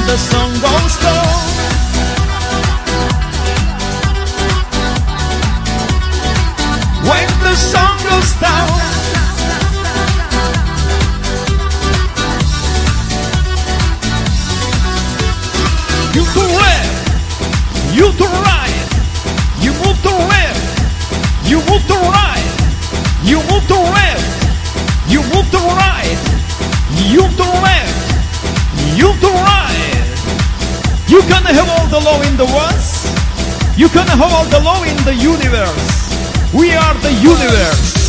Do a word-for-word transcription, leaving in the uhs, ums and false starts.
the sun goes down. When the sun goes down. You to left, you to right, you move to left, you move to right, you move to left, you move to right, you to left, you to right. You can have all the law in the world, you can have all the law in the universe. We are the universe.